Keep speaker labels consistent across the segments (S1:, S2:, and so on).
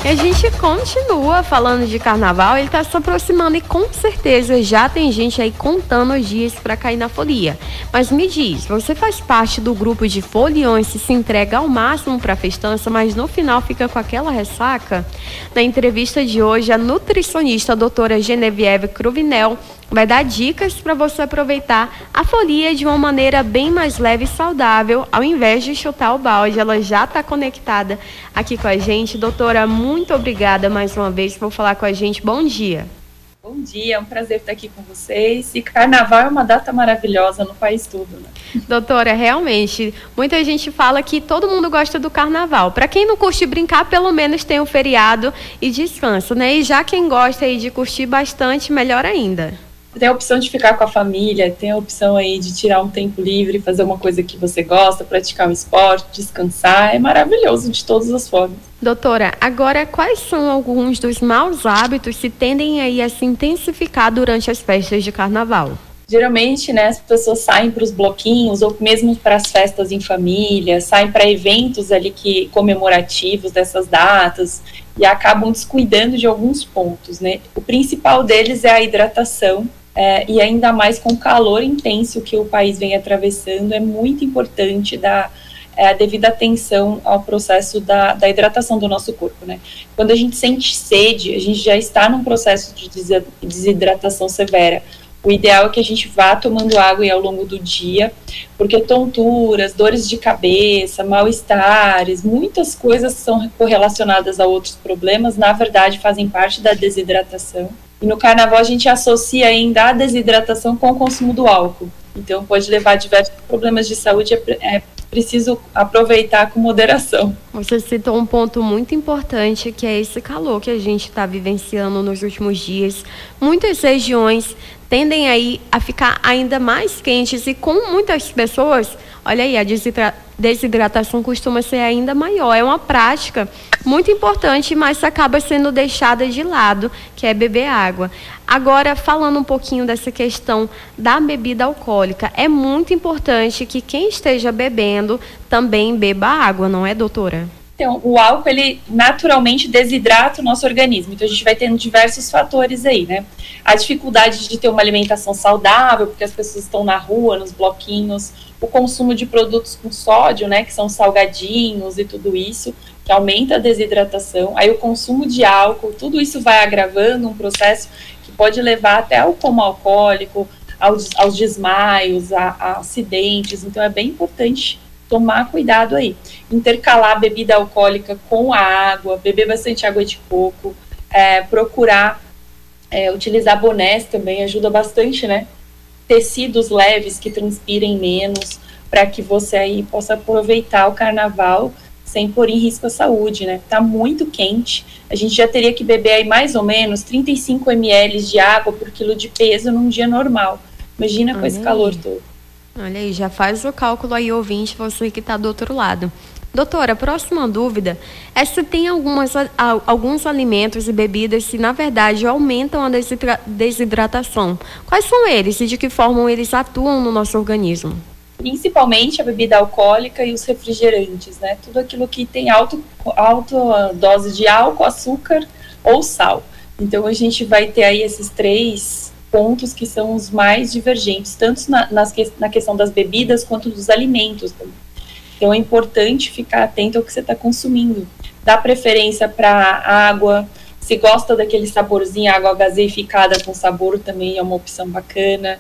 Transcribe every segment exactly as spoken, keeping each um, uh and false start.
S1: E a gente continua falando de carnaval, ele está se aproximando e com certeza já tem gente aí contando os dias para cair na folia. Mas me diz, você faz parte do grupo de foliões que se entrega ao máximo para a festança, mas no final fica com aquela ressaca? Na entrevista de hoje, a nutricionista a doutora Genevieve Cruvinel vai dar dicas para você aproveitar a folia de uma maneira bem mais leve e saudável, ao invés de chutar o balde. Ela já está conectada aqui com a gente. Doutora, muito obrigada mais uma vez por falar com a gente. Bom dia.
S2: Bom dia, é um prazer estar aqui com vocês. E carnaval é uma data maravilhosa no país todo, né?
S1: Doutora, realmente, muita gente fala que todo mundo gosta do carnaval. Para quem não curte brincar, pelo menos tem o feriado e descanso, né? E já quem gosta aí de curtir bastante, melhor ainda.
S2: Tem a opção de ficar com a família, tem a opção aí de tirar um tempo livre, fazer uma coisa que você gosta, praticar um esporte, descansar. É maravilhoso de todas as formas.
S1: Doutora, agora quais são alguns dos maus hábitos que tendem aí a se intensificar durante as festas de carnaval?
S2: Geralmente, né, as pessoas saem para os bloquinhos ou mesmo para as festas em família, saem para eventos ali que, comemorativos dessas datas e acabam descuidando de alguns pontos, né? O principal deles é a hidratação. É, e ainda mais com o calor intenso que o país vem atravessando, é muito importante dar é, a devida atenção ao processo da, da hidratação do nosso corpo, né? Quando a gente sente sede, a gente já está num processo de desidratação severa. O ideal é que a gente vá tomando água aí ao longo do dia, porque tonturas, dores de cabeça, mal-estares, muitas coisas são correlacionadas a outros problemas, na verdade fazem parte da desidratação. E no carnaval a gente associa ainda a desidratação com o consumo do álcool. Então pode levar a diversos problemas de saúde, é preciso aproveitar com moderação.
S1: Você citou um ponto muito importante, que é esse calor que a gente está vivenciando nos últimos dias. Muitas regiões tendem aí a ficar ainda mais quentes e com muitas pessoas, olha aí, a desidratação costuma ser ainda maior. É uma prática muito importante, mas acaba sendo deixada de lado, que é beber água. Agora, falando um pouquinho dessa questão da bebida alcoólica, é muito importante que quem esteja bebendo também beba água, não é, doutora?
S2: Então, o álcool, ele naturalmente desidrata o nosso organismo, então a gente vai tendo diversos fatores aí, né? A dificuldade de ter uma alimentação saudável, porque as pessoas estão na rua, nos bloquinhos, o consumo de produtos com sódio, né, que são salgadinhos e tudo isso, que aumenta a desidratação, aí o consumo de álcool, tudo isso vai agravando um processo que pode levar até ao coma alcoólico, aos, aos desmaios, a, a acidentes, então é bem importante tomar cuidado aí, intercalar a bebida alcoólica com a água, beber bastante água de coco, é, procurar é, utilizar bonés também ajuda bastante, né? Tecidos leves que transpirem menos, para que você aí possa aproveitar o carnaval sem pôr em risco a saúde, né? Tá muito quente, a gente já teria que beber aí mais ou menos trinta e cinco mililitros de água por quilo de peso num dia normal. Imagina com
S1: Olha
S2: esse
S1: aí.
S2: calor todo.
S1: Olha aí, já faz o cálculo aí, ouvinte, você que está do outro lado. Doutora, a próxima dúvida é se tem algumas, alguns alimentos e bebidas que, na verdade, aumentam a desidra- desidratação. Quais são eles e de que forma eles atuam no nosso organismo?
S2: Principalmente a bebida alcoólica e os refrigerantes, né? Tudo aquilo que tem alto, alta dose de álcool, açúcar ou sal. Então, a gente vai ter aí esses três pontos que são os mais divergentes, tanto na, nas, na questão das bebidas quanto dos alimentos também. Então é importante ficar atento ao que você está consumindo. Dá preferência para água, se gosta daquele saborzinho, água gaseificada com sabor também é uma opção bacana.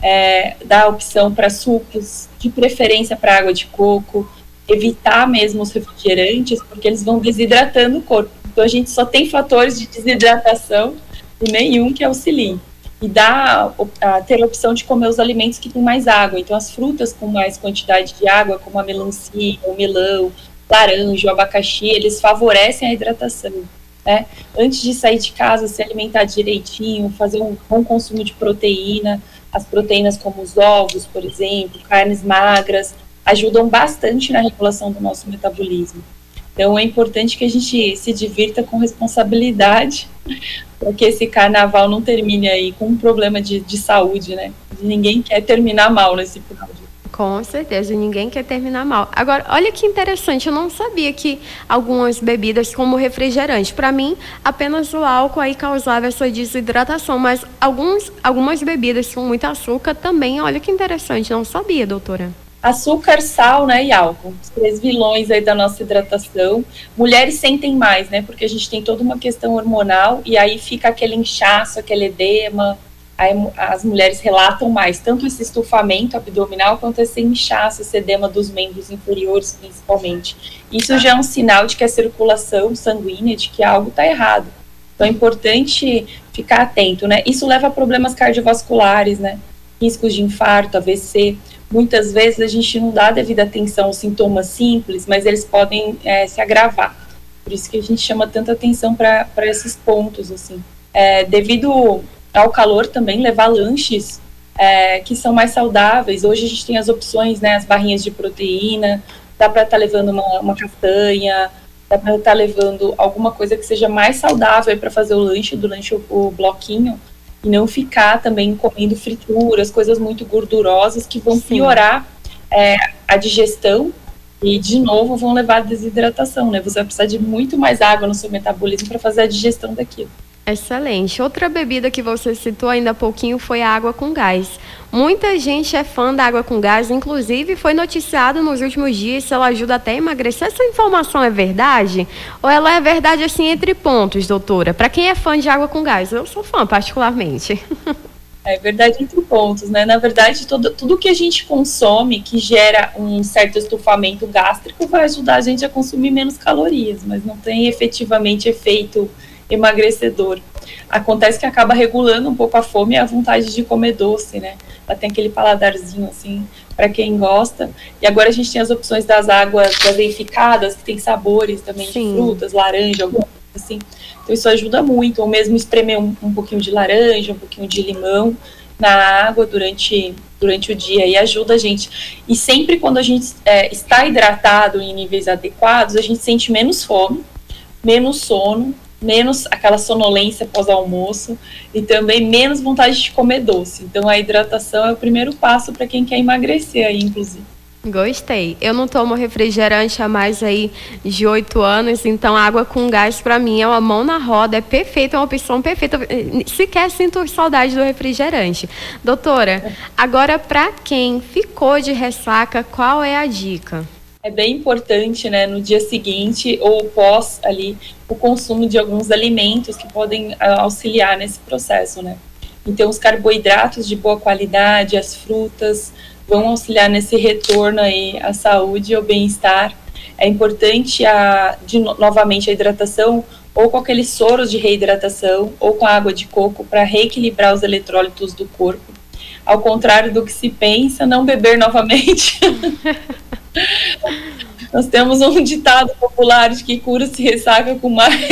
S2: É, dá opção para sucos, de preferência para água de coco, evitar mesmo os refrigerantes, porque eles vão desidratando o corpo. Então a gente só tem fatores de desidratação e nenhum que auxilie. E dá a ter a opção de comer os alimentos que têm mais água. Então, as frutas com mais quantidade de água, como a melancia, o melão, laranja, o abacaxi, eles favorecem a hidratação, né? Antes de sair de casa, se alimentar direitinho, fazer um bom consumo de proteína. As proteínas como os ovos, por exemplo, carnes magras, ajudam bastante na regulação do nosso metabolismo. Então, é importante que a gente se divirta com responsabilidade, para que esse carnaval não termine aí com um problema de, de saúde, né? Ninguém quer terminar mal nesse final.
S1: Com certeza, ninguém quer terminar mal. Agora, olha que interessante, eu não sabia que algumas bebidas, como refrigerante, para mim, apenas o álcool aí causava essa desidratação, mas alguns, algumas bebidas com muito açúcar também, olha que interessante, não sabia, doutora.
S2: Açúcar, sal, né, e álcool. Os três vilões aí da nossa hidratação. Mulheres sentem mais, né, porque a gente tem toda uma questão hormonal e aí fica aquele inchaço, aquele edema. Aí as mulheres relatam mais, tanto esse estufamento abdominal quanto esse inchaço, esse edema dos membros inferiores, principalmente. Isso já é um sinal de que a circulação sanguínea, de que algo está errado. Então é importante ficar atento, né? Isso leva a problemas cardiovasculares, né? Riscos de infarto, A V C. Muitas vezes a gente não dá a devida atenção aos sintomas simples, mas eles podem é, se agravar. Por isso que a gente chama tanta atenção para esses pontos, assim. É, devido ao calor também, levar lanches é, que são mais saudáveis. Hoje a gente tem as opções, né, as barrinhas de proteína, dá para estar tá levando uma, uma castanha, dá para estar tá levando alguma coisa que seja mais saudável para fazer o lanche, durante o, o bloquinho, e não ficar também comendo frituras, coisas muito gordurosas que vão Sim. piorar é, a digestão e, de novo, vão levar à desidratação, né? Você vai precisar de muito mais água no seu metabolismo para fazer a digestão daquilo.
S1: Excelente. Outra bebida que você citou ainda há pouquinho foi a água com gás. Muita gente é fã da água com gás, inclusive foi noticiado nos últimos dias se ela ajuda até a emagrecer. Essa informação é verdade? Ou ela é verdade assim entre pontos, doutora? Para quem é fã de água com gás, eu sou fã particularmente.
S2: É verdade entre pontos, né? Na verdade, todo, tudo que a gente consome que gera um certo estufamento gástrico vai ajudar a gente a consumir menos calorias, mas não tem efetivamente efeito emagrecedor. Acontece que acaba regulando um pouco a fome e a vontade de comer doce, né? Ela tem aquele paladarzinho, assim, para quem gosta. E agora a gente tem as opções das águas gaseificadas, que tem sabores também Sim. de frutas, laranja, alguma coisa assim. Então isso ajuda muito. Ou mesmo espremer um, um pouquinho de laranja, um pouquinho de limão na água durante, durante o dia e ajuda a gente. E sempre quando a gente é, está hidratado em níveis adequados, a gente sente menos fome, menos sono, menos aquela sonolência pós-almoço e também menos vontade de comer doce. Então a hidratação é o primeiro passo para quem quer emagrecer aí, inclusive.
S1: Gostei. Eu não tomo refrigerante há mais aí de oito anos, então água com gás para mim é uma mão na roda, é perfeita, é uma opção perfeita. Sequer sinto saudade do refrigerante. Doutora, agora para quem ficou de ressaca, qual é a dica?
S2: É bem importante, né, no dia seguinte ou pós ali, o consumo de alguns alimentos que podem auxiliar nesse processo, né? Então, os carboidratos de boa qualidade, as frutas, vão auxiliar nesse retorno aí à saúde e ao bem-estar. É importante, a, de, novamente, a hidratação, ou com aqueles soros de reidratação, ou com a água de coco, para reequilibrar os eletrólitos do corpo. Ao contrário do que se pensa, não beber novamente. Nós temos um ditado popular de que cura se ressaca com mais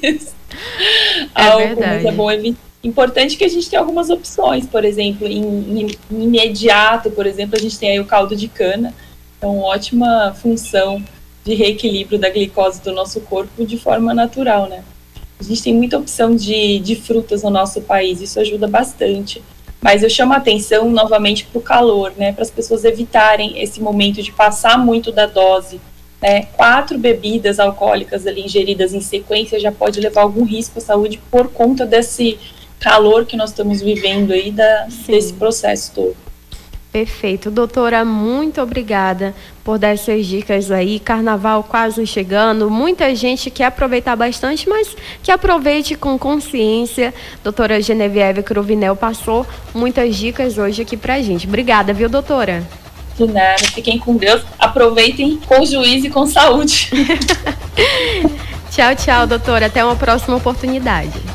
S1: é
S2: álcool, mas é bom evitar. Importante que a gente tenha algumas opções, por exemplo, em, em, em imediato, por exemplo, a gente tem aí o caldo de cana, então ótima função de reequilíbrio da glicose do nosso corpo de forma natural, né? A gente tem muita opção de, de frutas no nosso país, isso ajuda bastante. Mas eu chamo a atenção novamente para o calor, né? Para as pessoas evitarem esse momento de passar muito da dose. Né? Quatro bebidas alcoólicas ali ingeridas em sequência já pode levar algum risco à saúde por conta desse calor que nós estamos vivendo aí, da, desse processo todo.
S1: Perfeito. Doutora, muito obrigada por dar essas dicas aí. Carnaval quase chegando, muita gente quer aproveitar bastante, mas que aproveite com consciência. Doutora Genevieve Cruvinel passou muitas dicas hoje aqui pra gente. Obrigada, viu, doutora?
S2: De nada, fiquem com Deus, aproveitem com juízo e com saúde.
S1: Tchau, tchau, doutora. Até uma próxima oportunidade.